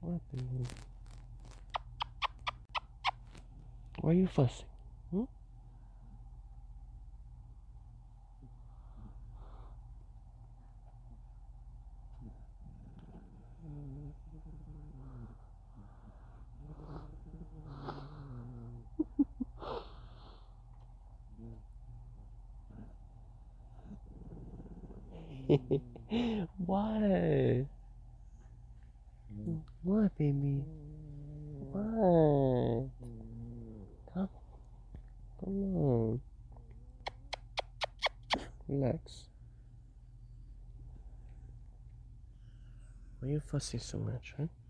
What, baby? Why are you fussing? Hmm? What? What, baby? What? Come, come on. Relax. Why are you fussing so much, huh?